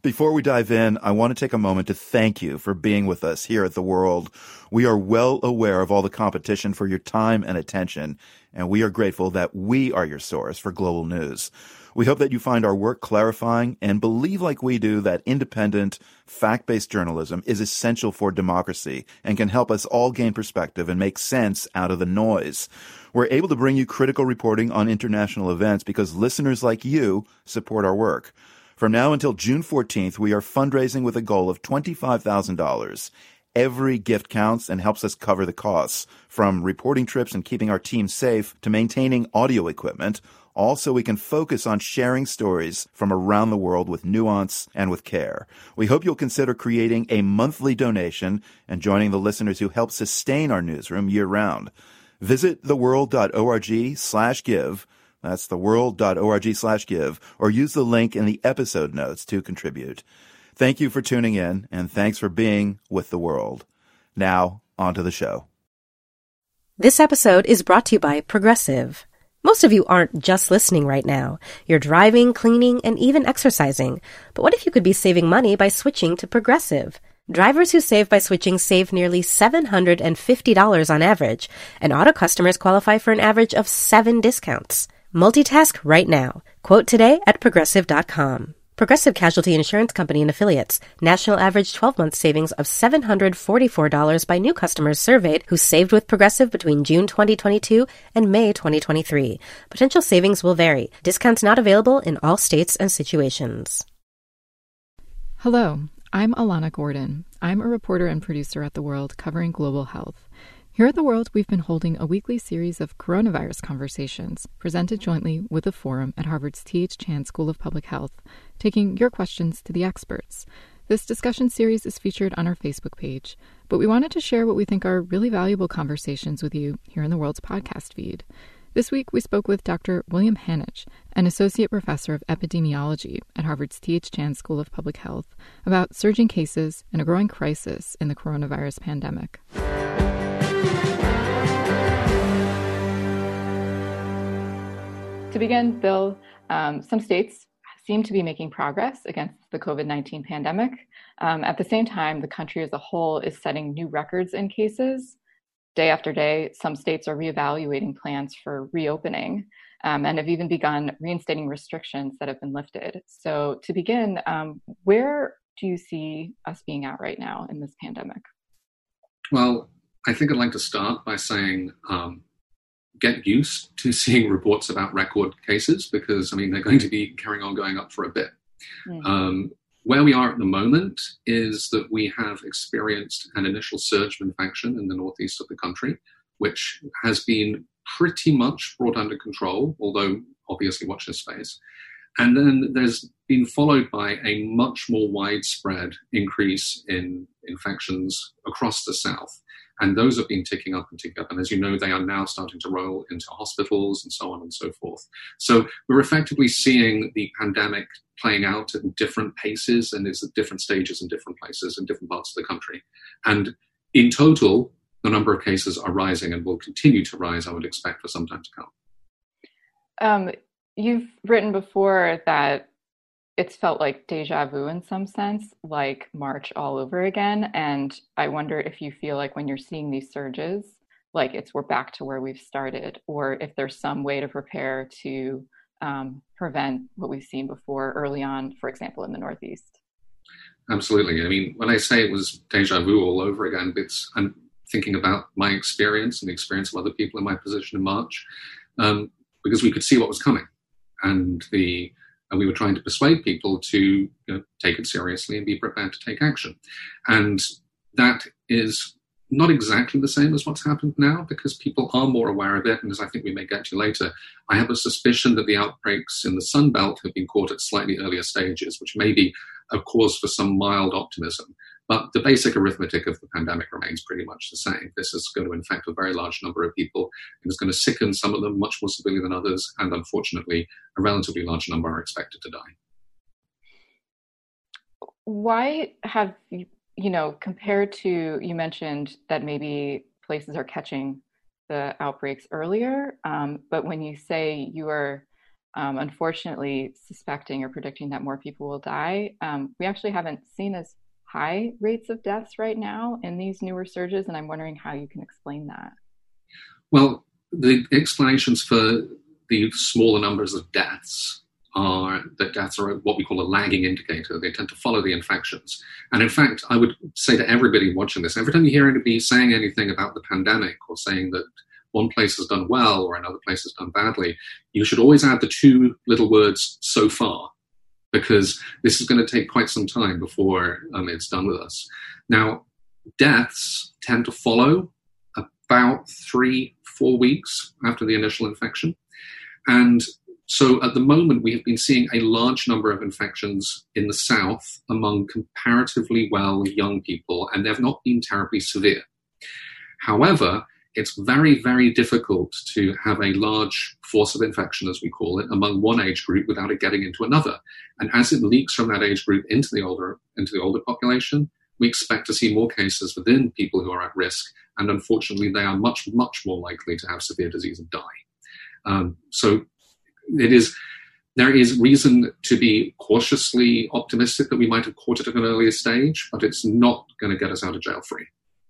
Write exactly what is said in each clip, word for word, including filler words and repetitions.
Before we dive in, I want to take a moment to thank you for being with us here at The World. We are well aware of all the competition for your time and attention, and we are grateful that we are your source for global news. We hope that you find our work clarifying and believe like we do that independent, fact-based journalism is essential for democracy and can help us all gain perspective and make sense out of the noise. We're able to bring you critical reporting on international events because listeners like you support our work. From now until June fourteenth, we are fundraising with a goal of twenty-five thousand dollars. Every gift counts and helps us cover the costs, from reporting trips and keeping our team safe to maintaining audio equipment, all so we can focus on sharing stories from around the world with nuance and with care. We hope you'll consider creating a monthly donation and joining the listeners who help sustain our newsroom year-round. Visit theworld.org slash give. That's theworld.org slash give, or use the link in the episode notes to contribute. Thank you for tuning in, and thanks for being with The World. Now, on to the show. This episode is brought to you by Progressive. Most of you aren't just listening right now. You're driving, cleaning, and even exercising. But what if you could be saving money by switching to Progressive? Drivers who save by switching save nearly seven hundred fifty dollars on average, and auto customers qualify for an average of seven discounts. Multitask right now. Quote today at progressive dot com. Progressive Casualty Insurance Company and Affiliates. National average twelve-month savings of seven hundred forty-four dollars by new customers surveyed who saved with Progressive between June twenty twenty-two and May twenty twenty-three. Potential savings will vary. Discounts not available in all states and situations. Hello, I'm Alana Gordon. I'm a reporter and producer at The World covering global health. Here at The World, we've been holding a weekly series of coronavirus conversations presented jointly with the Forum at Harvard's T H Chan School of Public Health, taking your questions to the experts. This discussion series is featured on our Facebook page, but we wanted to share what we think are really valuable conversations with you here in The World's podcast feed. This week, we spoke with Doctor William Hanich, an associate professor of epidemiology at Harvard's T H Chan School of Public Health, about surging cases and a growing crisis in the coronavirus pandemic. To begin, Bill, um, some states seem to be making progress against the COVID nineteen pandemic. Um, at the same time, the country as a whole is setting new records in cases. Day after day, some states are reevaluating plans for reopening um, and have even begun reinstating restrictions that have been lifted. So to begin, um, where do you see us being at right now in this pandemic? Well, I think I'd like to start by saying um, get used to seeing reports about record cases because, I mean, they're going to be carrying on going up for a bit. Mm. Um, where we are at the moment is that we have experienced an initial surge of infection in the northeast of the country, which has been pretty much brought under control, although obviously watch this space. And then there's been followed by a much more widespread increase in infections across the south. And those have been ticking up and ticking up. And as you know, they are now starting to roll into hospitals and so on and so forth. So we're effectively seeing the pandemic playing out at different paces and it's at different stages in different places in different parts of the country. And in total, the number of cases are rising and will continue to rise, I would expect, for some time to come. Um, you've written before that it's felt like deja vu in some sense, like March all over again. And I wonder if you feel like when you're seeing these surges, like it's we're back to where we've started, or if there's some way to prepare to um, prevent what we've seen before early on, for example, in the Northeast. Absolutely. I mean, when I say it was deja vu all over again, it's I'm thinking about my experience and the experience of other people in my position in March, um, because we could see what was coming. And the And we were trying to persuade people to you know, take it seriously and be prepared to take action. And that is not exactly the same as what's happened now because people are more aware of it. And as I think we may get to later, I have a suspicion that the outbreaks in the Sun Belt have been caught at slightly earlier stages, which may be a cause for some mild optimism. But the basic arithmetic of the pandemic remains pretty much the same. This is going to infect a very large number of people. It is going to sicken some of them much more severely than others. And unfortunately, a relatively large number are expected to die. Why have you, you know, compared to, you mentioned that maybe places are catching the outbreaks earlier, um, but when you say you are um, unfortunately suspecting or predicting that more people will die. Um, we actually haven't seen as high rates of deaths right now in these newer surges, and I'm wondering how you can explain that. Well, the explanations for the smaller numbers of deaths are that deaths are what we call a lagging indicator. They tend to follow the infections. And in fact, I would say to everybody watching this, every time you hear anybody saying anything about the pandemic or saying that one place has done well or another place has done badly, you should always add the two little words, so far, because this is going to take quite some time before um, it's done with us. Now, deaths tend to follow about three, four weeks after the initial infection. And so at the moment, we have been seeing a large number of infections in the south among comparatively well young people, and they've not been terribly severe. However, it's very, very difficult to have a large force of infection, as we call it, among one age group without it getting into another. And as it leaks from that age group into the older, into the older population, we expect to see more cases within people who are at risk. And unfortunately, they are much, much more likely to have severe disease and die. Um, so it is, there is reason to be cautiously optimistic that we might have caught it at an earlier stage, but it's not going to get us out of jail free.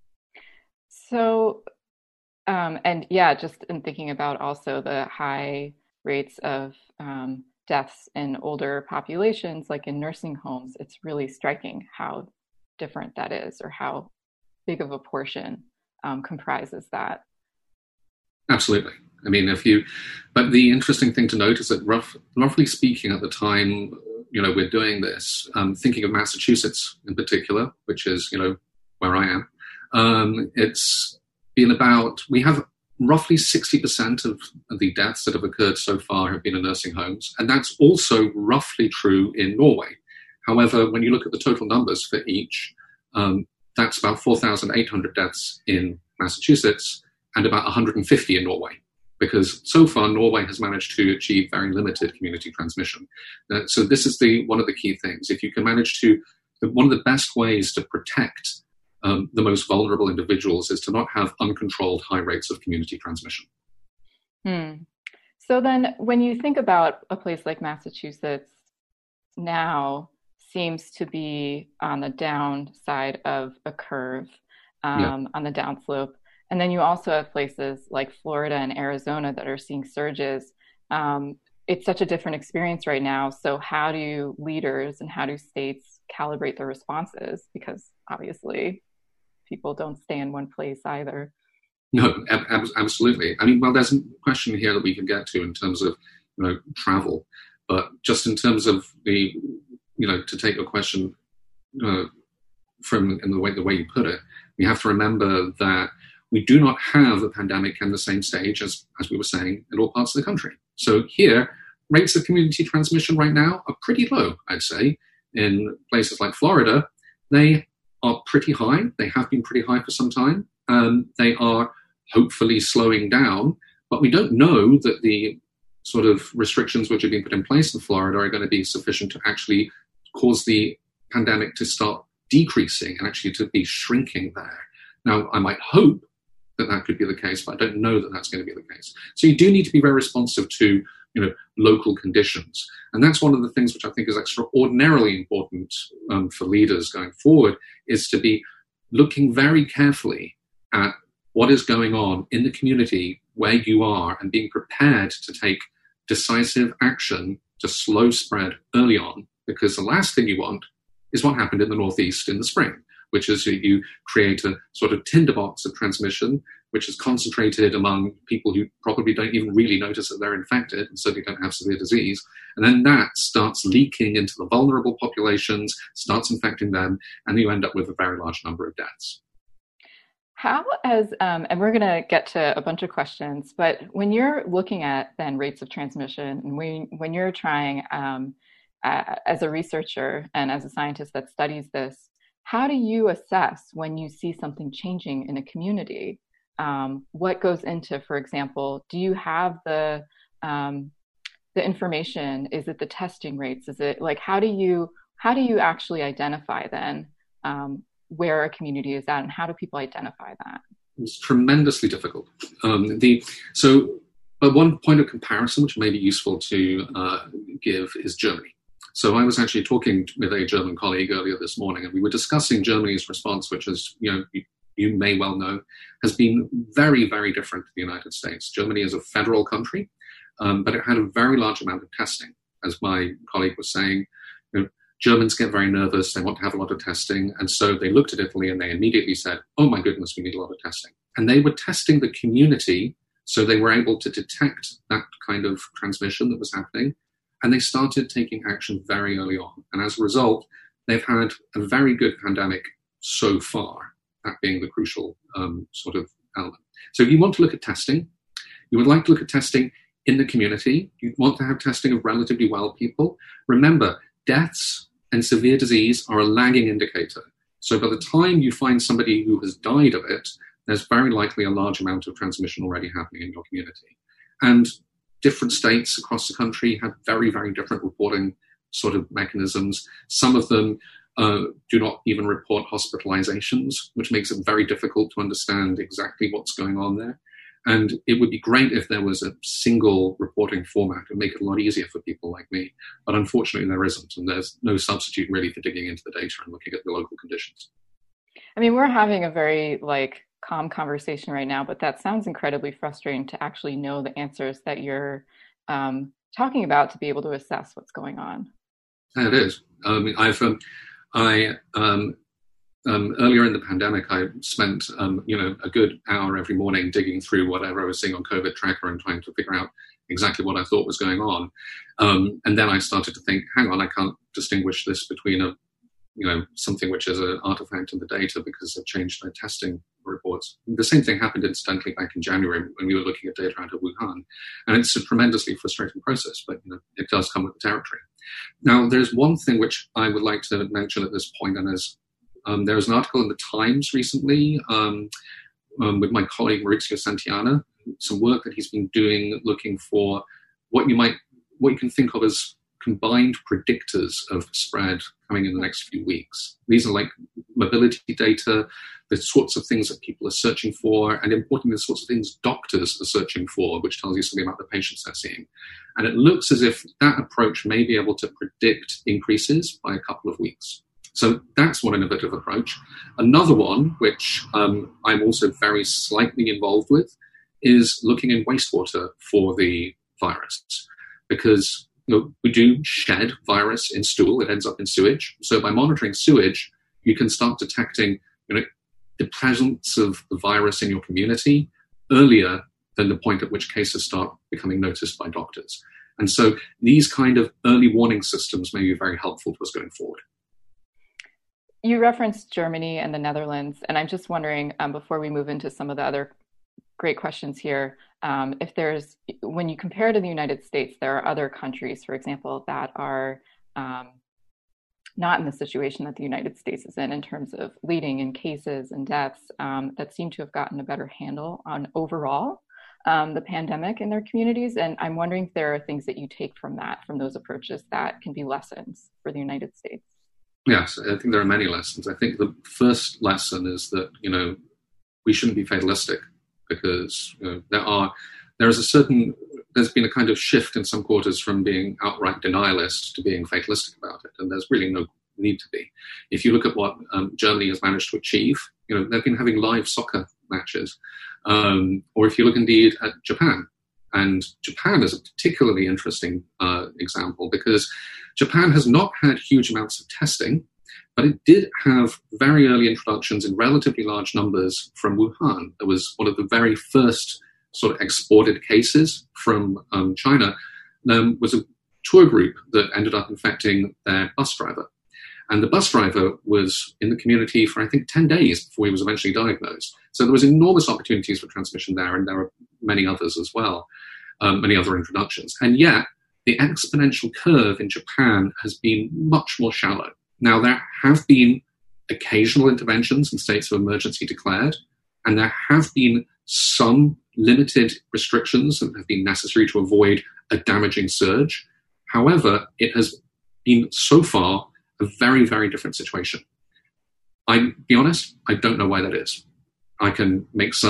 So, um, and yeah, just in thinking about also the high rates of um, deaths in older populations, like in nursing homes, it's really striking how different that is, or how big of a portion um, comprises that. Absolutely. I mean, if you, but the interesting thing to note is that rough, roughly speaking at the time, you know, we're doing this, um, thinking of Massachusetts in particular, which is, you know, where I am, um, it's been about, we have roughly sixty percent of the deaths that have occurred so far have been in nursing homes. And that's also roughly true in Norway. However, when you look at the total numbers for each, um, that's about four thousand eight hundred deaths in Massachusetts and about one hundred fifty in Norway, because so far Norway has managed to achieve very limited community transmission. Uh, so this is the one of the key things. If you can manage to, one of the best ways to protect um, the most vulnerable individuals is to not have uncontrolled high rates of community transmission. Hmm. So then when you think about a place like Massachusetts now, seems to be on the downside of a curve, um, yeah. on the downslope. And then you also have places like Florida and Arizona that are seeing surges. Um, it's such a different experience right now. So how do leaders and how do states calibrate their responses? Because obviously people don't stay in one place either. No, ab- absolutely. I mean, well, there's a question here that we can get to in terms of, you know, travel, but just in terms of the, you know, to take a question uh, from in the way the way you put it, we have to remember that we do not have a pandemic in the same stage as, as we were saying, in all parts of the country. So here, rates of community transmission right now are pretty low, I'd say. In places like Florida, they are pretty high. They have been pretty high for some time. Um, they are hopefully slowing down, but we don't know that the sort of restrictions which have been put in place in Florida are going to be sufficient to actually cause the pandemic to start decreasing and actually to be shrinking there. Now, I might hope that that could be the case, but I don't know that that's going to be the case. So you do need to be very responsive to, you know, local conditions. And that's one of the things which I think is extraordinarily important um, for leaders going forward, is to be looking very carefully at what is going on in the community where you are and being prepared to take decisive action to slow spread early on, because the last thing you want is what happened in the Northeast in the spring, which is you create a sort of tinderbox of transmission, which is concentrated among people who probably don't even really notice that they're infected and certainly don't have severe disease. And then that starts leaking into the vulnerable populations, starts infecting them, and you end up with a very large number of deaths. How as, um, and we're going to get to a bunch of questions, but when you're looking at then rates of transmission, and when, when you're trying um, uh, as a researcher and as a scientist that studies this, how do you assess when you see something changing in a community? Um, what goes into, for example, do you have the um, the information? Is it the testing rates? Is it like, how do you how do you actually identify then um, where a community is at, and how do people identify that? It's tremendously difficult. Um, the so but one point of comparison, which may be useful to uh, give, is Germany. So I was actually talking with a German colleague earlier this morning, and we were discussing Germany's response, which is, you know, you, you may well know, has been very, very different to the United States. Germany is a federal country, um, but it had a very large amount of testing. As my colleague was saying, you know, Germans get very nervous, they want to have a lot of testing, and so they looked at Italy and they immediately said, oh my goodness, we need a lot of testing. And they were testing the community, so they were able to detect that kind of transmission that was happening, and they started taking action very early on. And as a result, they've had a very good pandemic so far, that being the crucial um, sort of element. So if you want to look at testing, you would like to look at testing in the community. You'd want to have testing of relatively well people. Remember, deaths and severe disease are a lagging indicator. So by the time you find somebody who has died of it, there's very likely a large amount of transmission already happening in your community. And different states across the country have very, very different reporting sort of mechanisms. Some of them uh, do not even report hospitalizations, which makes it very difficult to understand exactly what's going on there. And it would be great if there was a single reporting format and make it a lot easier for people like me. But unfortunately, there isn't. And there's no substitute really for digging into the data and looking at the local conditions. I mean, we're having a very like calm conversation right now, but that sounds incredibly frustrating to actually know the answers that you're um, talking about to be able to assess what's going on. It is. Um, I've, um, I, um, Um, earlier in the pandemic, I spent, um, you know, a good hour every morning digging through whatever I was seeing on COVID Tracker and trying to figure out exactly what I thought was going on. Um, and then I started to think, hang on, I can't distinguish this between a, you know, something which is an artifact in the data because I've changed my testing reports. The same thing happened incidentally back in January when we were looking at data out of Wuhan. And it's a tremendously frustrating process, but you know, it does come with the territory. Now, there's one thing which I would like to mention at this point, and as Um, there was an article in the Times recently um, um, with my colleague Maurizio Santiana, some work that he's been doing looking for what you might, what you can think of as combined predictors of spread coming in the next few weeks. These are like mobility data, the sorts of things that people are searching for, and importantly, the sorts of things doctors are searching for, which tells you something about the patients they're seeing. And it looks as if that approach may be able to predict increases by a couple of weeks. So that's one innovative approach. Another one, which um, I'm also very slightly involved with, is looking in wastewater for the virus. Because you know, we do shed virus in stool, it ends up in sewage. So by monitoring sewage, you can start detecting you know, the presence of the virus in your community earlier than the point at which cases start becoming noticed by doctors. And so these kind of early warning systems may be very helpful to us going forward. You referenced Germany and the Netherlands, and I'm just wondering, um, before we move into some of the other great questions here, um, if there's, when you compare to the United States, there are other countries, for example, that are um, not in the situation that the United States is in, in terms of leading in cases and deaths, um, that seem to have gotten a better handle on overall um, the pandemic in their communities. And I'm wondering if there are things that you take from that, from those approaches that can be lessons for the United States. Yes, I think there are many lessons. I think the first lesson is that, you know, we shouldn't be fatalistic because you know, there are, there is a certain, there's been a kind of shift in some quarters from being outright denialist to being fatalistic about it. And there's really no need to be. If you look at what um, Germany has managed to achieve, you know, they've been having live soccer matches. Um, or if you look indeed at Japan, and Japan is a particularly interesting uh, example because Japan has not had huge amounts of testing, but it did have very early introductions in relatively large numbers from Wuhan. It was one of the very first sort of exported cases from um, China. Um, was a tour group that ended up infecting their bus driver. And the bus driver was in the community for, I think, ten days before he was eventually diagnosed. So there was enormous opportunities for transmission there, and there are many others as well, um, many other introductions. And yet, the exponential curve in Japan has been much more shallow. Now, there have been occasional interventions in states of emergency declared, and there have been some limited restrictions that have been necessary to avoid a damaging surge. However, it has been so far a very, very different situation. I'll be honest, I don't know why that is. I can make some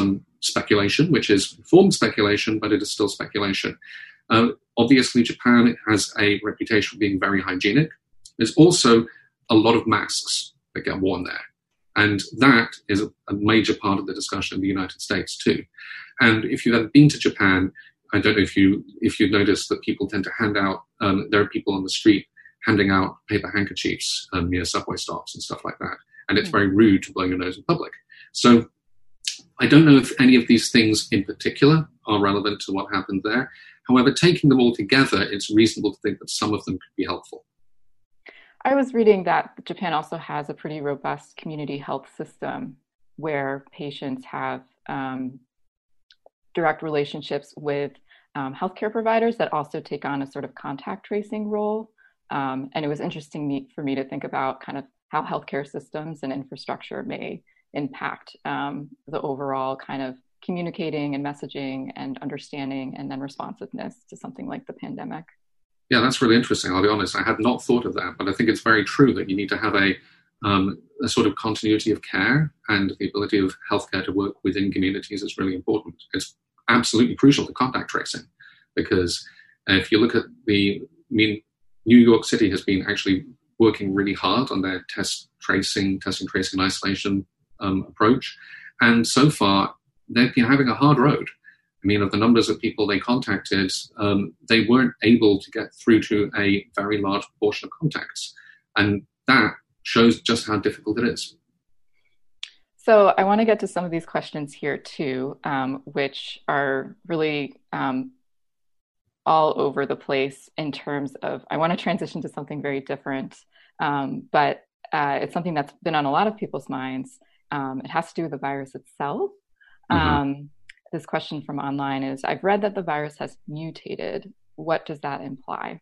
speculation, which is informed speculation, but it is still speculation. Uh, obviously, Japan has a reputation for being very hygienic. There's also a lot of masks that get worn there. And that is a, a major part of the discussion in the United States too. And if you've ever been to Japan, I don't know if you if you've noticed that people tend to hand out, um, there are people on the street handing out paper handkerchiefs um, near subway stops and stuff like that. And it's very rude to blow your nose in public. So I don't know if any of these things in particular are relevant to what happened there. However, taking them all together, it's reasonable to think that some of them could be helpful. I was reading that Japan also has a pretty robust community health system where patients have um, direct relationships with um, healthcare providers that also take on a sort of contact tracing role. Um, and it was interesting me, for me to think about kind of how healthcare systems and infrastructure may impact um, the overall kind of communicating and messaging and understanding and then responsiveness to something like the pandemic. Yeah, that's really interesting. I'll be honest, I had not thought of that, but I think it's very true that you need to have a, um, a sort of continuity of care, and the ability of healthcare to work within communities is really important. It's absolutely crucial to contact tracing, because if you look at the, I mean, New York City has been actually working really hard on their test tracing, testing, tracing, and isolation um, approach. And so far, they've been having a hard road. I mean, of the numbers of people they contacted, um, they weren't able to get through to a very large proportion of contacts. And that shows just how difficult it is. So I want to get to some of these questions here too, um, which are really um, all over the place in terms of, I want to transition to something very different, um, but uh, it's something that's been on a lot of people's minds. Um, it has to do with the virus itself. Mm-hmm. Um, this question from online is, I've read that the virus has mutated. What does that imply?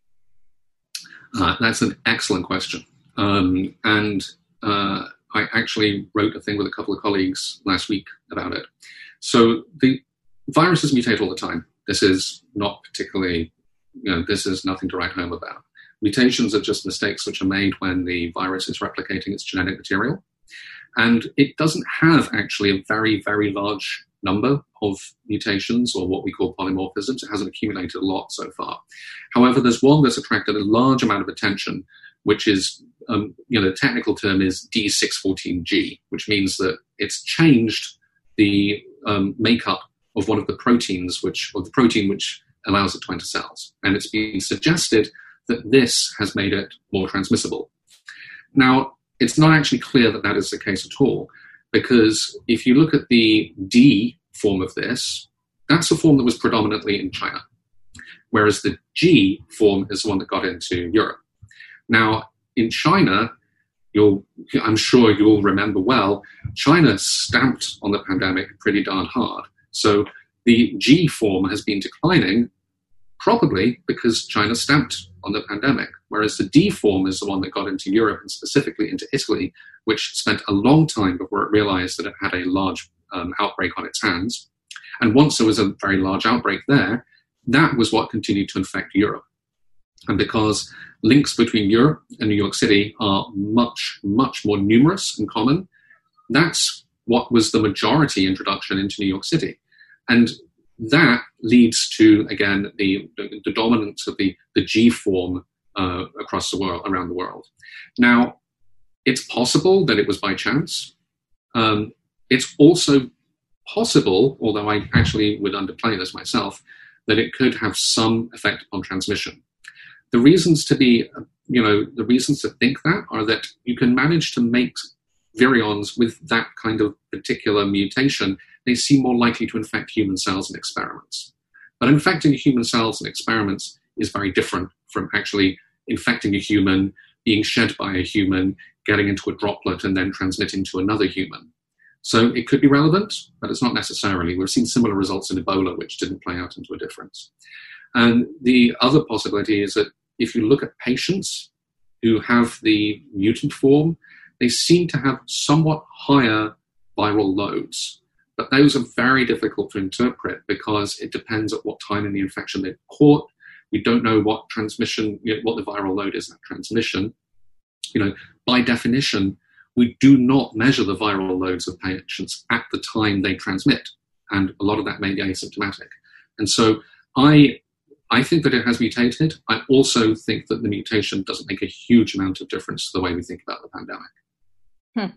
Uh, that's an excellent question. Um, and uh, I actually wrote a thing with a couple of colleagues last week about it. So the viruses mutate all the time. This is not particularly, you know, this is nothing to write home about. Mutations are just mistakes which are made when the virus is replicating its genetic material. And it doesn't have actually a very, very large number of mutations, or what we call polymorphisms. It hasn't accumulated a lot so far. However, there's one that's attracted a large amount of attention, which is, um, you know, the technical term is D six fourteen G, which means that it's changed the um, makeup of one of the proteins, which, or the protein which allows it to enter cells. And it's been suggested that this has made it more transmissible. Now, it's not actually clear that that is the case at all, because if you look at the D form of this, that's a form that was predominantly in China, whereas the G form is the one that got into Europe. Now, in China, you'll, I'm sure you'll remember well, China stamped on the pandemic pretty darn hard. So the G form has been declining, probably because China stamped on the pandemic, whereas the D form is the one that got into Europe and specifically into Italy, which spent a long time before it realized that it had a large um, outbreak on its hands. And once there was a very large outbreak there, that was what continued to infect Europe. And because links between Europe and New York City are much, much more numerous and common, that's what was the majority introduction into New York City. And that leads to, again, the, the, the dominance of the, the G form uh, across the world, around the world. Now, it's possible that it was by chance. Um, it's also possible, although I actually would underplay this myself, that it could have some effect on transmission. The reasons to be, you know, the reasons to think that are that you can manage to make virions with that kind of particular mutation. They seem more likely to infect human cells in experiments. But infecting human cells in experiments is very different from actually infecting a human, being shed by a human, getting into a droplet, and then transmitting to another human. So it could be relevant, but it's not necessarily. We've seen similar results in Ebola, which didn't play out into a difference. And the other possibility is that if you look at patients who have the mutant form, they seem to have somewhat higher viral loads. But those are very difficult to interpret because it depends at what time in the infection they've caught. We don't know what transmission, you know, what the viral load is in that transmission. You know, by definition, we do not measure the viral loads of patients at the time they transmit. and a lot of that may be asymptomatic. And so I I think that it has mutated. I also think that the mutation doesn't make a huge amount of difference to the way we think about the pandemic. Hmm.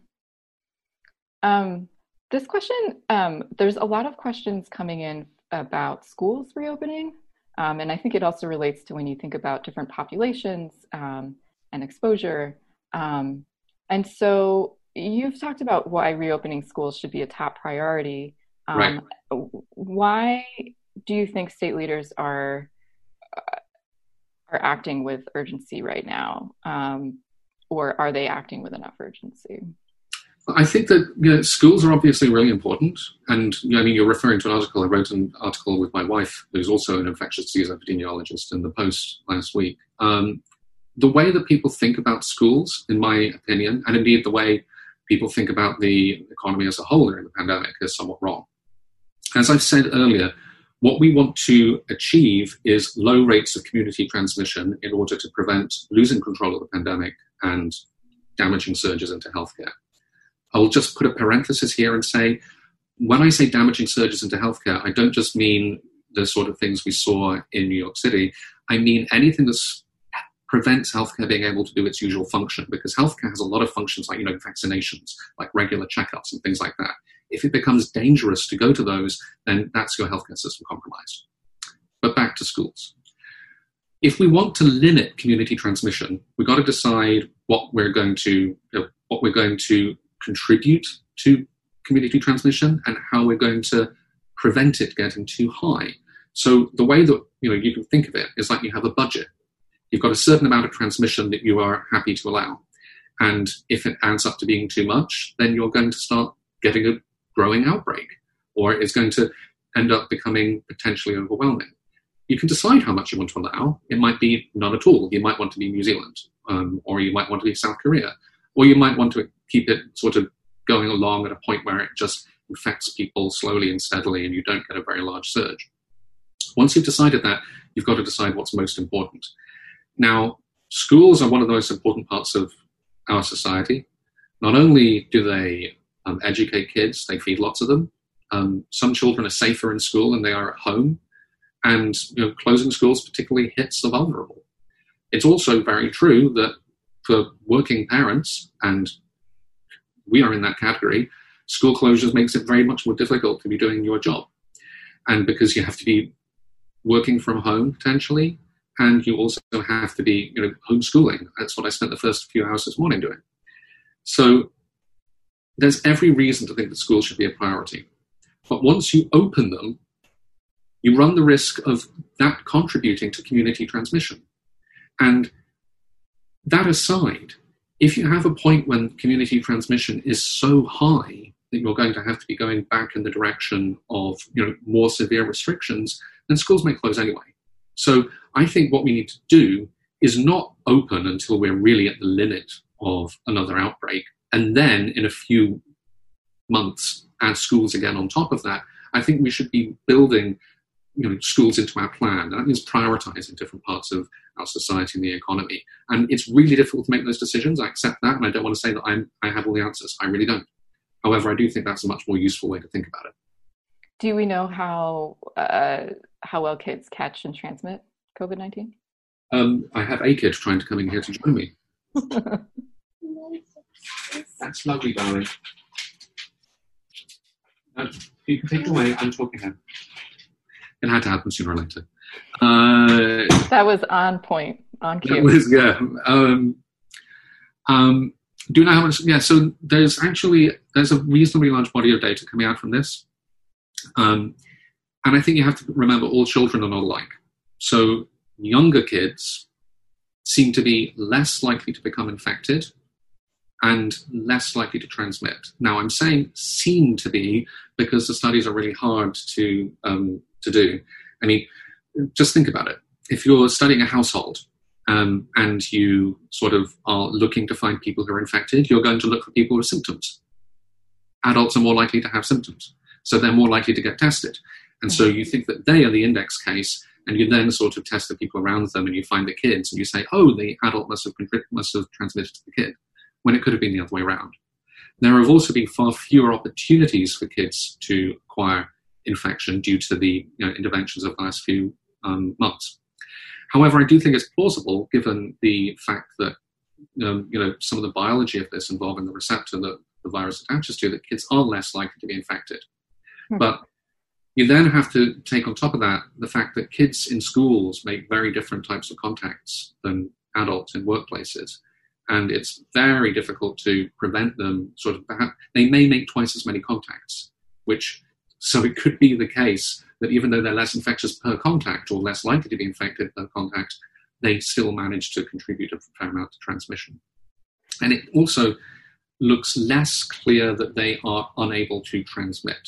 Um, this question, um, there's a lot of questions coming in about schools reopening. Um, and I think it also relates to when you think about different populations um, and exposure. Um, and so you've talked about why reopening schools should be a top priority. Um, right. Why do you think state leaders are uh, are acting with urgency right now? Um, or are they acting with enough urgency? I think that you know, schools are obviously really important. And you know, I mean, you're referring to an article. I wrote an article with my wife, who's also an infectious disease epidemiologist, in the Post last week. Um, the way that people think about schools, in my opinion, and indeed the way people think about the economy as a whole during the pandemic, is somewhat wrong. As I've said earlier, what we want to achieve is low rates of community transmission in order to prevent losing control of the pandemic and damaging surges into healthcare. I'll just put a parenthesis here and say, when I say damaging surges into healthcare, I don't just mean the sort of things we saw in New York City. I mean anything that prevents healthcare being able to do its usual function, because healthcare has a lot of functions like, you know, vaccinations, like regular checkups and things like that. If it becomes dangerous to go to those, then that's your healthcare system compromised. But back to schools. If we want to limit community transmission, we've got to decide what we're going to, you know, what we're going to contribute to community transmission and how we're going to prevent it getting too high. So the way that you know you can think of it is like you have a budget. You've got a certain amount of transmission that you are happy to allow. And if it adds up to being too much, then you're going to start getting a growing outbreak, or it's going to end up becoming potentially overwhelming. You can decide how much you want to allow. It might be none at all. You might want to be New Zealand, um, or you might want to be South Korea, or you might want to keep it sort of going along at a point where it just infects people slowly and steadily and you don't get a very large surge. Once you've decided that, you've got to decide what's most important. Now, schools are one of the most important parts of our society. Not only do they um, educate kids, they feed lots of them. Um, some children are safer in school than they are at home. And you know, closing schools particularly hits the vulnerable. It's also very true that for working parents, and we are in that category, school closures makes it very much more difficult to be doing your job. And because you have to be working from home potentially, and you also have to be you know, homeschooling. That's what I spent the first few hours this morning doing. So there's every reason to think that schools should be a priority. But once you open them, you run the risk of that contributing to community transmission. And that aside, if you have a point when community transmission is so high that you're going to have to be going back in the direction of you know, more severe restrictions, then schools may close anyway. So I think what we need to do is not open until we're really at the limit of another outbreak, and then in a few months add schools again on top of that. I think we should be building you know, schools into our plan. That means prioritizing different parts of our society and the economy. And it's really difficult to make those decisions. I accept that, and I don't want to say that I'm, I have all the answers. I really don't. However, I do think that's a much more useful way to think about it. Do we know how uh, how well kids catch and transmit COVID nineteen? Um, I have a kid trying to come in here to join me. That's lovely, darling. No, you can take it away. I'm talking now. It had to happen sooner or later. Uh, that was on point, on cue. That was, yeah. Um, um, do you know how much? Yeah, so there's actually, there's a reasonably large body of data coming out from this. Um, and I think you have to remember all children are not alike. So younger kids seem to be less likely to become infected and less likely to transmit. Now, I'm saying seem to be because the studies are really hard to um, to do. I mean, just think about it. If you're studying a household um, and you sort of are looking to find people who are infected, you're going to look for people with symptoms. Adults are more likely to have symptoms, so they're more likely to get tested. And so you think that they are the index case, and you then sort of test the people around them, and you find the kids, and you say, oh, the adult must have, must have transmitted to the kid, when it could have been the other way around. There have also been far fewer opportunities for kids to acquire infection due to the you know, interventions of the last few um, months. However, I do think it's plausible, given the fact that um, you know some of the biology of this involving the receptor that the virus attaches to, that kids are less likely to be infected. Hmm. But you then have to take on top of that the fact that kids in schools make very different types of contacts than adults in workplaces. And it's very difficult to prevent them sort of, they may make twice as many contacts, which, so it could be the case that even though they're less infectious per contact or less likely to be infected per contact, they still manage to contribute a fair amount to transmission. And it also looks less clear that they are unable to transmit.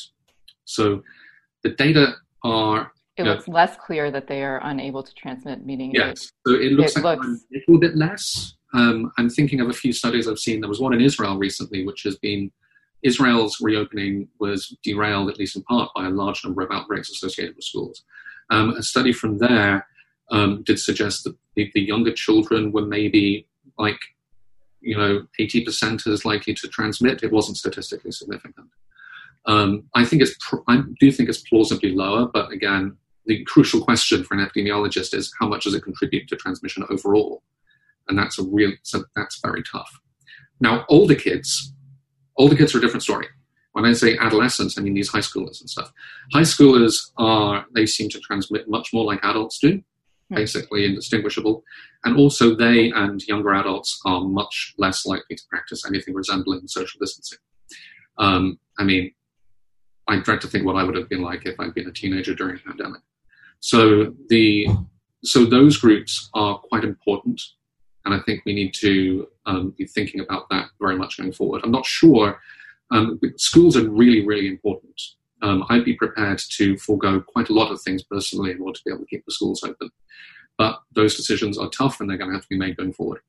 So the data are... It looks know, less clear that they are unable to transmit, meaning... Yes, it, so it looks it like looks... a little bit less. Um, I'm thinking of a few studies I've seen. There was one in Israel recently, which has been... Israel's reopening was derailed, at least in part, by a large number of outbreaks associated with schools. Um, a study from there um, did suggest that the, the younger children were maybe like, you know, eighty percent as likely to transmit. It wasn't statistically significant. Um, I think it's, pr- I do think it's plausibly lower, but again, the crucial question for an epidemiologist is how much does it contribute to transmission overall? And that's a real, so that's very tough. Now, older kids, older kids are a different story. When I say adolescents, I mean these high schoolers and stuff. High schoolers are, they seem to transmit much more like adults do, basically indistinguishable. And also they and younger adults are much less likely to practice anything resembling social distancing. Um, I mean, I dread to think what I would have been like if I'd been a teenager during a pandemic. So the so those groups are quite important, and I think we need to um, be thinking about that very much going forward. I'm not sure. Um, schools are really, really important. Um, I'd be prepared to forego quite a lot of things personally in order to be able to keep the schools open. But those decisions are tough, and they're going to have to be made going forward.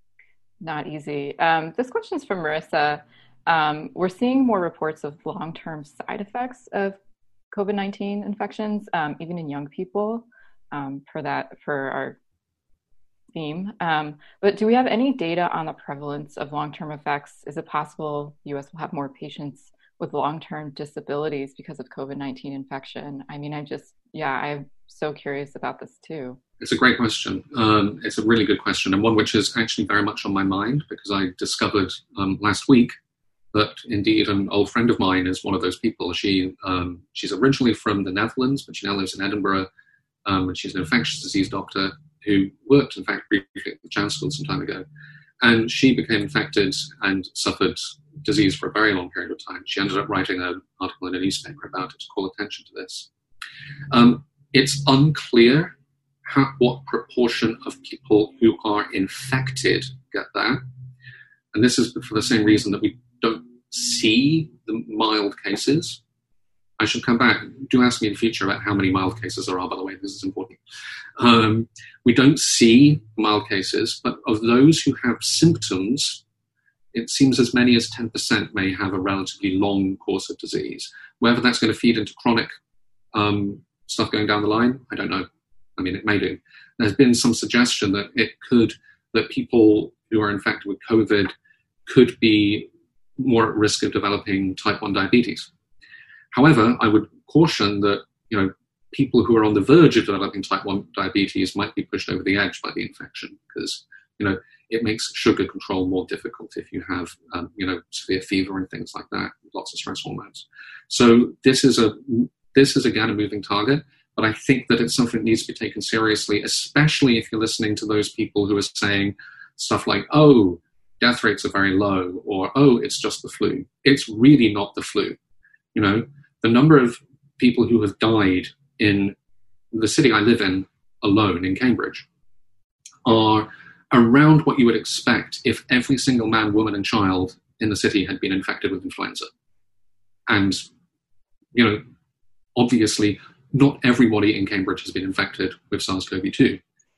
Not easy. Um, this question is from Marissa. Um, we're seeing more reports of long-term side effects of COVID nineteen infections, um, even in young people, um, for that, for our theme. Um, but do we have any data on the prevalence of long-term effects? Is it possible the U S will have more patients with long-term disabilities because of COVID nineteen infection? I mean, I just, yeah, I'm so curious about this too. It's a great question. Um, it's a really good question, and one which is actually very much on my mind, because I discovered um, last week that indeed an old friend of mine is one of those people. She um, she's originally from the Netherlands, but she now lives in Edinburgh, um, and she's an infectious disease doctor who worked, in fact, briefly at the Chan School some time ago. And she became infected and suffered disease for a very long period of time. She ended up writing an article in a newspaper about it to call attention to this. Um, it's unclear how, what proportion of people who are infected get that. And this is for the same reason that we don't see the mild cases. I should come back. Do ask me in future about how many mild cases there are, by the way. This is important. Um, we don't see mild cases, but of those who have symptoms, it seems as many as ten percent may have a relatively long course of disease. Whether that's going to feed into chronic um, stuff going down the line, I don't know. I mean, it may do. There's been some suggestion that it could, that people who are infected with COVID could be more at risk of developing type one diabetes. However, I would caution that, you know, people who are on the verge of developing type one diabetes might be pushed over the edge by the infection, because, you know, it makes sugar control more difficult if you have, um, you know, severe fever and things like that, lots of stress hormones. So this is a, this is again a moving target, but I think that it's something that needs to be taken seriously, especially if you're listening to those people who are saying stuff like, oh, death rates are very low, or, oh, it's just the flu. It's really not the flu. You know, the number of people who have died in the city I live in alone, in Cambridge, are around what you would expect if every single man, woman, and child in the city had been infected with influenza. And, you know, obviously, not everybody in Cambridge has been infected with SARS-C o V two.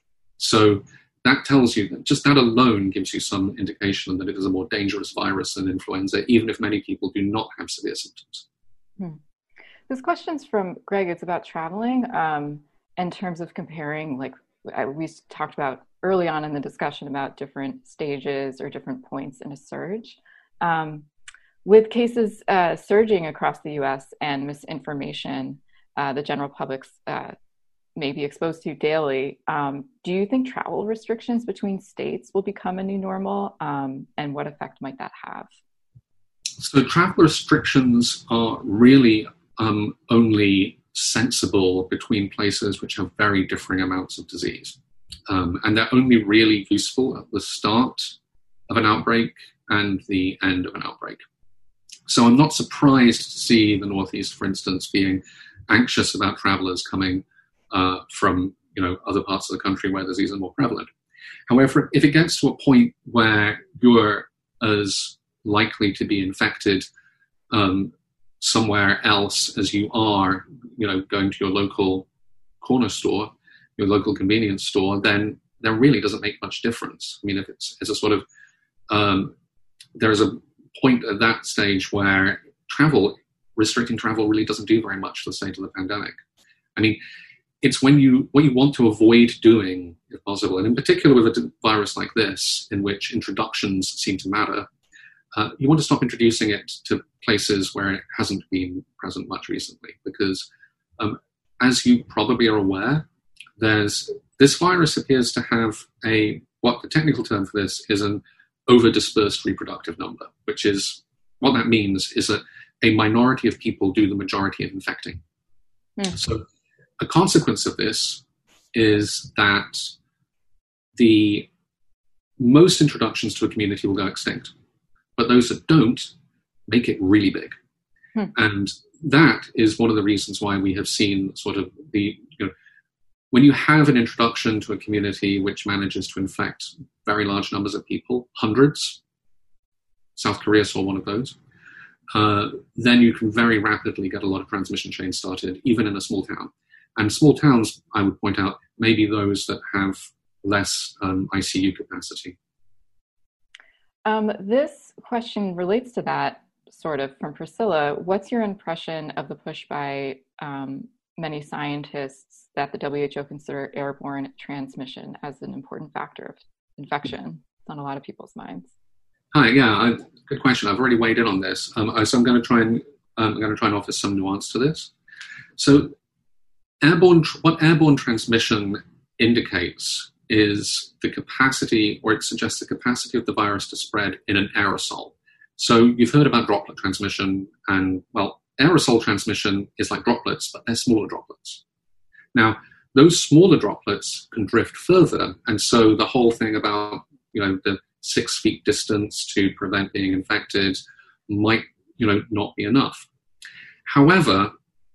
So that tells you, that just that alone gives you some indication that it is a more dangerous virus than influenza, even if many people do not have severe symptoms. Hmm. This question's from Greg. It's about traveling um, in terms of comparing, like we talked about early on in the discussion about different stages or different points in a surge. Um, with cases uh, surging across the U S and misinformation, uh, the general public's uh, may be exposed to daily. Um, do you think travel restrictions between states will become a new normal? Um, and what effect might that have? So travel restrictions are really um, only sensible between places which have very differing amounts of disease. Um, and they're only really useful at the start of an outbreak and the end of an outbreak. So I'm not surprised to see the Northeast, for instance, being anxious about travelers coming uh, from you know other parts of the country where disease is more prevalent. However, if it gets to a point where you're as likely to be infected um, somewhere else as you are, you know, going to your local corner store, your local convenience store, then there really doesn't make much difference. I mean, if it's, it's a sort of, um, there's a point at that stage where travel, restricting travel really doesn't do very much for the state of the pandemic. I mean, it's when you, what you want to avoid doing, if possible, and in particular with a virus like this, in which introductions seem to matter, uh, you want to stop introducing it to places where it hasn't been present much recently, because um, as you probably are aware, there's this virus appears to have a, what the technical term for this is an over-dispersed reproductive number, which is, what that means is that a minority of people do the majority of infecting. Mm. So a consequence of this is that the most introductions to a community will go extinct, but those that don't make it really big. Hmm. And that is one of the reasons why we have seen sort of the, you know, when you have an introduction to a community which manages to infect very large numbers of people, hundreds, South Korea saw one of those, uh, then you can very rapidly get a lot of transmission chains started, even in a small town. And small towns, I would point out, may be those that have less um, I C U capacity. Um, this question relates to that, sort of, from Priscilla. What's your impression of the push by um, many scientists that the W H O consider airborne transmission as an important factor of infection? It's on a lot of people's minds. Hi, yeah, I, good question. I've already weighed in on this, um, so I'm going to try and um, I'm going to try and offer some nuance to this. So, airborne, what airborne transmission indicates is the capacity, or it suggests the capacity of the virus to spread in an aerosol. So you've heard about droplet transmission, and well, aerosol transmission is like droplets, but they're smaller droplets. Now, those smaller droplets can drift further, and so the whole thing about, you know, the six feet distance to prevent being infected might, you know, not be enough. However,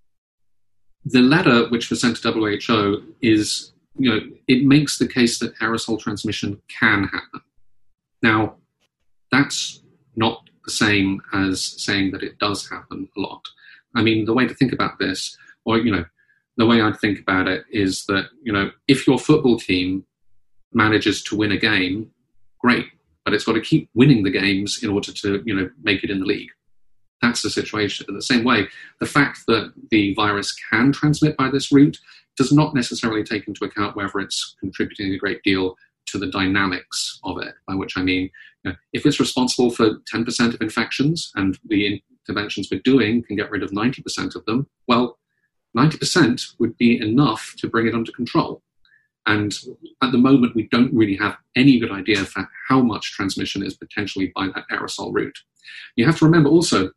the letter which was sent to W H O is, you know, it makes the case that aerosol transmission can happen. Now, that's not the same as saying that it does happen a lot. I mean, the way to think about this, or, you know, the way I'd think about it is that, you know, if your football team manages to win a game, great, but it's got to keep winning the games in order to, you know, make it in the league. That's the situation. In the same way, the fact that the virus can transmit by this route does not necessarily take into account whether it's contributing a great deal to the dynamics of it, by which I mean, you know, if it's responsible for ten percent of infections and the interventions we're doing can get rid of ninety percent of them, well, ninety percent would be enough to bring it under control. And at the moment, we don't really have any good idea for how much transmission is potentially by that aerosol route. You have to remember also,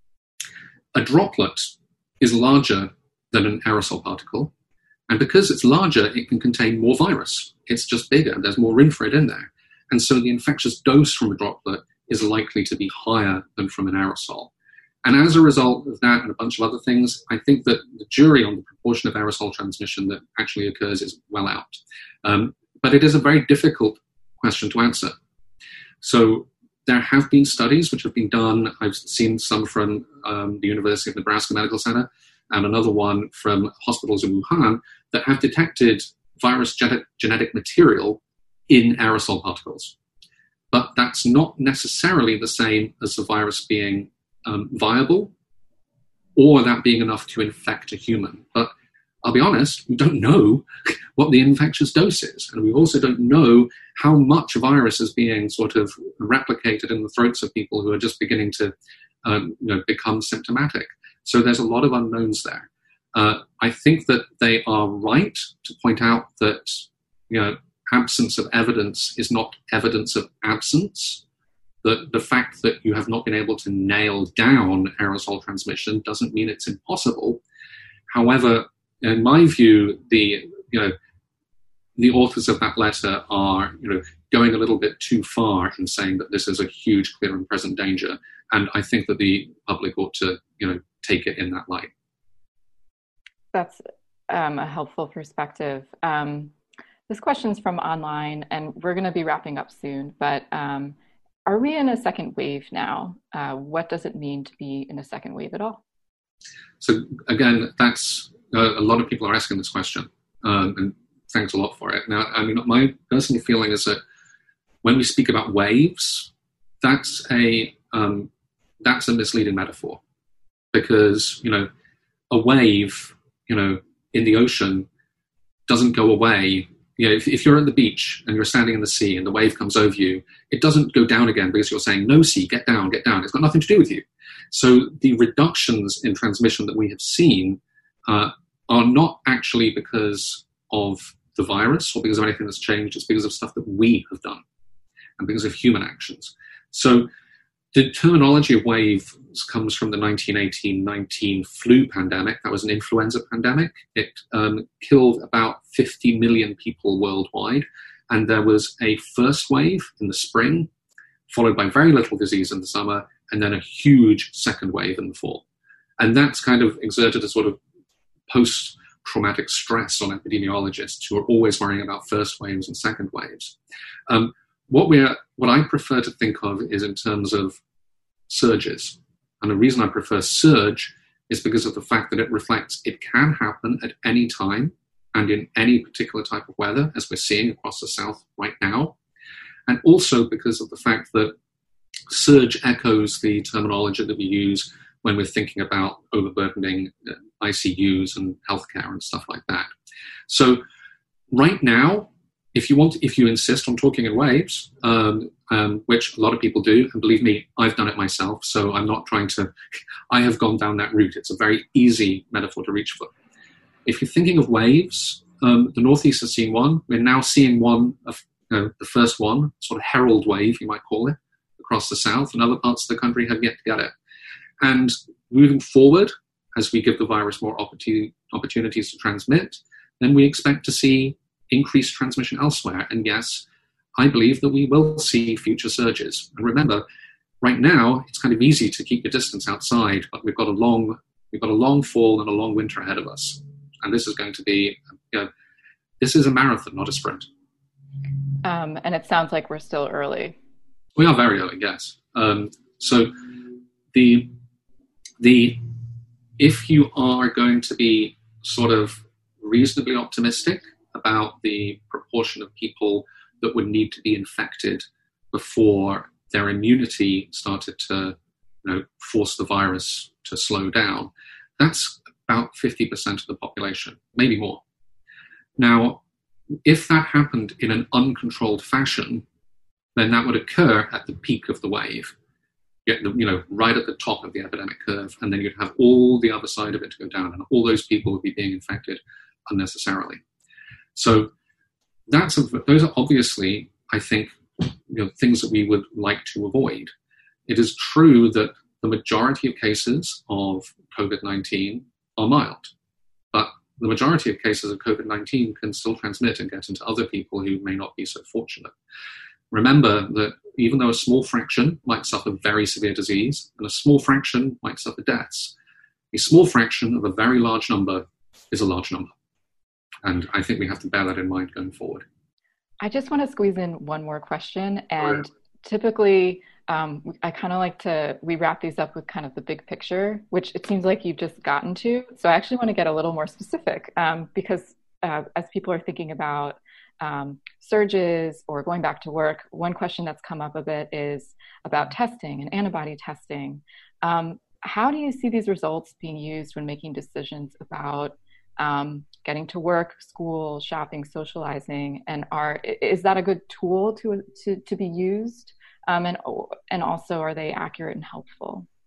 a droplet is larger than an aerosol particle. And because it's larger, it can contain more virus. It's just bigger. There's more room for it in there. And so the infectious dose from a droplet is likely to be higher than from an aerosol. And as a result of that and a bunch of other things, I think that the jury on the proportion of aerosol transmission that actually occurs is well out. Um, but it is a very difficult question to answer. So there have been studies which have been done. I've seen some from um, the University of Nebraska Medical Center and another one from hospitals in Wuhan that have detected virus genetic, genetic material in aerosol particles. But that's not necessarily the same as the virus being um, viable or that being enough to infect a human. But I'll be honest, we don't know what the infectious dose is. And we also don't know how much virus is being sort of replicated in the throats of people who are just beginning to um, you know, become symptomatic. So there's a lot of unknowns there. Uh, I think that they are right to point out that, you know, absence of evidence is not evidence of absence. That the fact that you have not been able to nail down aerosol transmission doesn't mean it's impossible. However, in my view, the you know the authors of that letter are you know going a little bit too far in saying that this is a huge, clear, and present danger. And I think that the public ought to you know take it in that light. That's um, a helpful perspective. Um, this question's from online, and we're going to be wrapping up soon. But um, are we in a second wave now? Uh, what does it mean to be in a second wave at all? So again, that's uh, a lot of people are asking this question, um, and thanks a lot for it. Now, I mean, my personal feeling is that when we speak about waves, that's a um, that's a misleading metaphor, because you know a wave, you know, in the ocean doesn't go away. You know, if, if you're at the beach and you're standing in the sea and the wave comes over you, it doesn't go down again because you're saying, no sea, get down, get down. It's got nothing to do with you. So the reductions in transmission that we have seen uh, are not actually because of the virus or because of anything that's changed. It's because of stuff that we have done and because of human actions. So the terminology of waves comes from the nineteen eighteen nineteen flu pandemic. That was an influenza pandemic. It um, killed about fifty million people worldwide. And there was a first wave in the spring, followed by very little disease in the summer, and then a huge second wave in the fall. And that's kind of exerted a sort of post-traumatic stress on epidemiologists who are always worrying about first waves and second waves. Um, what we're, what I prefer to think of is in terms of surges. And the reason I prefer surge is because of the fact that it reflects it can happen at any time and in any particular type of weather, as we're seeing across the South right now. And also because of the fact that surge echoes the terminology that we use when we're thinking about overburdening I C Us and healthcare and stuff like that. So right now, if you want, if you insist on talking in waves, um, um, which a lot of people do, and believe me, I've done it myself, so I'm not trying to, I have gone down that route. It's a very easy metaphor to reach for. If you're thinking of waves, um, the Northeast has seen one. We're now seeing one, of, you know, the first one, sort of herald wave, you might call it, across the South, and other parts of the country have yet to get it. And moving forward, as we give the virus more opportun- opportunities to transmit, then we expect to see increased transmission elsewhere. And yes, I believe that we will see future surges. And remember, right now, it's kind of easy to keep your distance outside, but we've got a long, we've got a long fall and a long winter ahead of us. And this is going to be, you know, this is a marathon, not a sprint. Um, and it sounds like we're still early. We are very early, yes. Um, so the the if you are going to be sort of reasonably optimistic about the proportion of people that would need to be infected before their immunity started to, you know, force the virus to slow down, that's about fifty percent of the population, maybe more. Now, if that happened in an uncontrolled fashion, then that would occur at the peak of the wave, you know, right at the top of the epidemic curve, and then you'd have all the other side of it to go down, and all those people would be being infected unnecessarily. So that's a, those are obviously, I think, you know, things that we would like to avoid. It is true that the majority of cases of COVID nineteen are mild, but the majority of cases of COVID nineteen can still transmit and get into other people who may not be so fortunate. Remember that even though a small fraction might suffer very severe disease and a small fraction might suffer deaths, a small fraction of a very large number is a large number. And I think we have to bear that in mind going forward. I just want to squeeze in one more question. And right. typically, um, I kind of like to, we wrap these up with kind of the big picture, which it seems like you've just gotten to. So I actually want to get a little more specific um, because uh, as people are thinking about um, surges or going back to work, one question that's come up a bit is about testing and antibody testing. Um, how do you see these results being used when making decisions about um, getting to work, school, shopping, socializing, and are is that a good tool to to, to be used? Um, and and also, are they accurate and helpful?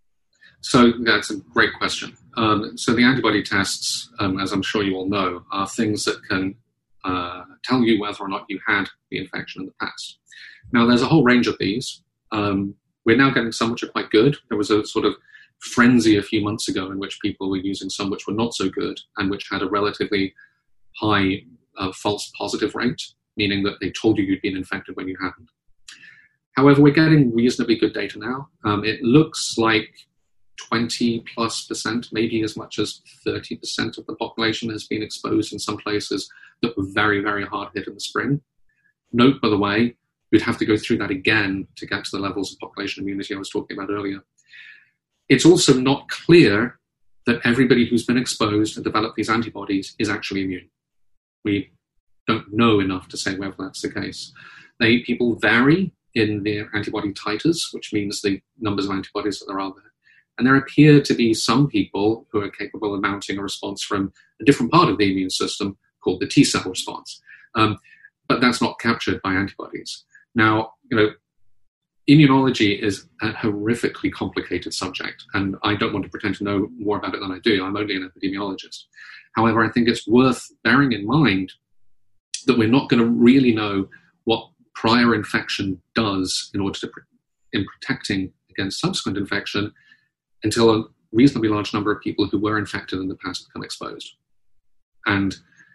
So that's a great question. Um, so the antibody tests, um, as I'm sure you all know, are things that can uh, tell you whether or not you had the infection in the past. Now, there's a whole range of these. Um, we're now getting some which are quite good. There was a sort of frenzy a few months ago in which people were using some which were not so good and which had a relatively high uh, false positive rate, meaning that they told you you'd been infected when you hadn't. However, we're getting reasonably good data now. Um, it looks like twenty plus percent, maybe as much as thirty percent of the population has been exposed in some places that were very, very hard hit in the spring. Note, by the way, we'd have to go through that again to get to the levels of population immunity I was talking about earlier. It's also not clear that everybody who's been exposed and developed these antibodies is actually immune. We don't know enough to say whether that's the case. They, people vary in their antibody titers, which means the numbers of antibodies that there are there. And there appear to be some people who are capable of mounting a response from a different part of the immune system called the T cell response. Um, but that's not captured by antibodies. Now, you know, immunology is a horrifically complicated subject, and I don't want to pretend to know more about it than I do. I'm only an epidemiologist. However, I think it's worth bearing in mind that we're not going to really know what prior infection does in order to, in protecting against subsequent infection until a reasonably large number of people who were infected in the past become exposed. And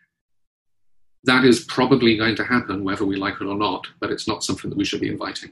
that is probably going to happen whether we like it or not, but it's not something that we should be inviting.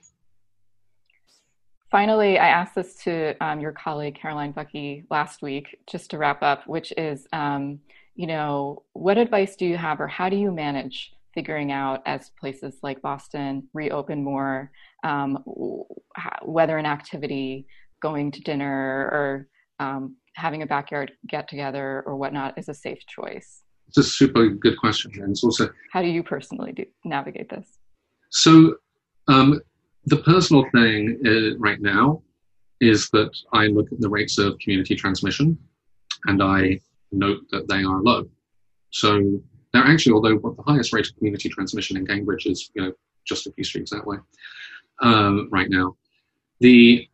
Finally, I asked this to um, your colleague, Caroline Buckey, last week, just to wrap up, which is, um, you know, what advice do you have, or how do you manage figuring out, as places like Boston reopen more, um, whether an activity, going to dinner, or um, having a backyard get-together or whatnot is a safe choice? It's a super good question. And it's also, how do you personally do, navigate this? So um, the personal thing uh, right now is that I look at the rates of community transmission and I note that they are low. So they're actually, although the highest rate of community transmission in Cambridge is, you know, just a few streets that way um, right now. The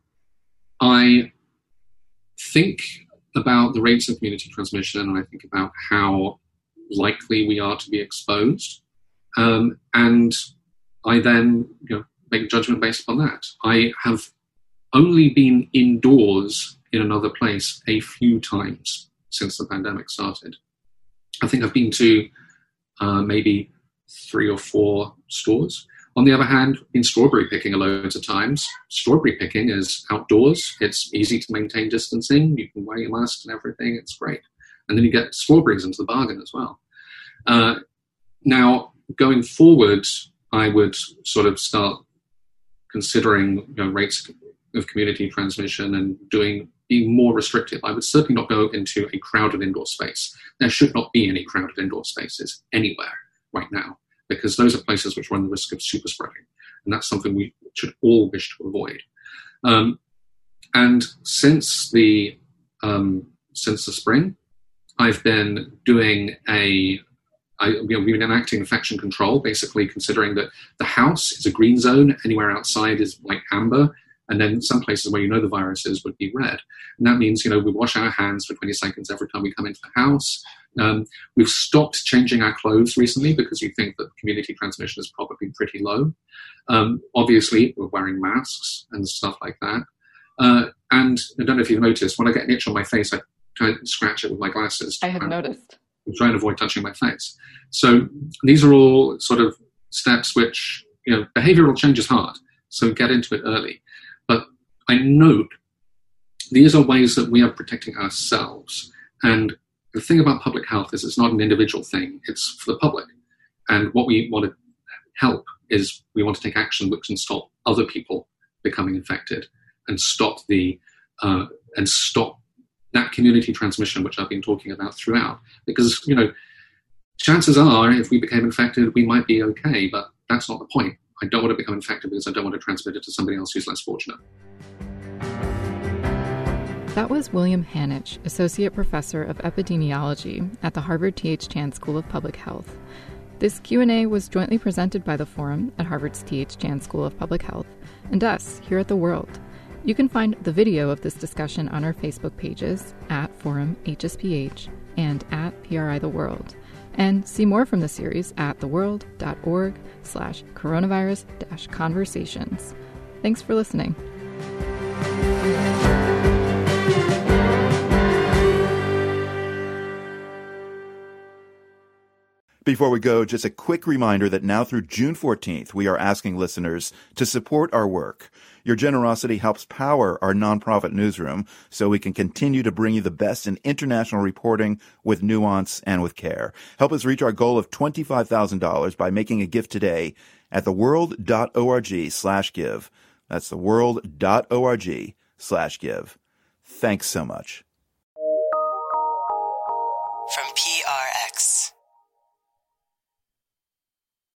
I think about the rates of community transmission, and I think about how likely we are to be exposed, um, and I then, you know, make a judgment based upon that. I have only been indoors in another place a few times since the pandemic started. I think I've been to uh, maybe three or four stores. On the other hand, been strawberry picking loads of times. Strawberry picking is outdoors. It's easy to maintain distancing. You can wear your mask and everything. It's great. And then you get strawberries into the bargain as well. Uh, now, going forward, I would sort of start considering, you know, rates of community transmission and doing being more restrictive. I would certainly not go into a crowded indoor space. There should not be any crowded indoor spaces anywhere right now, because those are places which run the risk of super spreading. And that's something we should all wish to avoid. Um, and since the, um, since the spring, I've been doing a, I, you know, we've been enacting infection control, basically considering that the house is a green zone, anywhere outside is like amber, and then some places where you know the viruses would be red. And that means, you know, we wash our hands for twenty seconds every time we come into the house. Um, we've stopped changing our clothes recently because we think that community transmission is probably pretty low. Um, obviously, we're wearing masks and stuff like that. Uh, and I don't know if you've noticed, when I get an itch on my face, I try to scratch it with my glasses. I have I'm, noticed. I'm trying to avoid touching my face. So these are all sort of steps which, you know, behavioral change is hard. So get into it early. But I note these are ways that we are protecting ourselves. And the thing about public health is it's not an individual thing. It's for the public. And what we want to help is we want to take action which can stop other people becoming infected and stop the uh, and stop that community transmission, which I've been talking about throughout. Because, you know, chances are if we became infected, we might be okay, but that's not the point. I don't want to become infected because I don't want to transmit it to somebody else who's less fortunate. That was William Hanich, Associate Professor of Epidemiology at the Harvard T H Chan School of Public Health. This Q and A was jointly presented by the Forum at Harvard's T H Chan School of Public Health and us here at The World. You can find the video of this discussion on our Facebook pages at Forum H S P H and at P R I The World, and see more from the series at theworld.org slash coronavirus dash conversations. Thanks for listening. Before we go, just a quick reminder that now through June fourteenth, we are asking listeners to support our work. Your generosity helps power our nonprofit newsroom so we can continue to bring you the best in international reporting with nuance and with care. Help us reach our goal of twenty-five thousand dollars by making a gift today at theworld.org slash give. That's theworld.org slash give. Thanks so much. From P